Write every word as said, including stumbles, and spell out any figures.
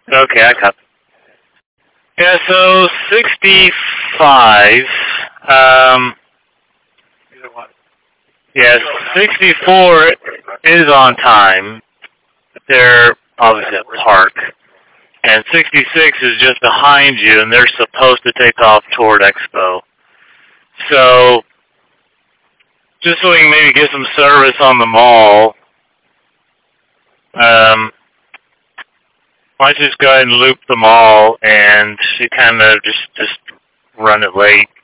Okay, I copy. Yeah, so sixty-five, um, yeah, sixty-four is on time. They're obviously at park. And sixty-six is just behind you, and they're supposed to take off toward Expo. So, just so we can maybe get some service on the mall, um, why don't you just go ahead and loop the mall and you kind of just, just run it late.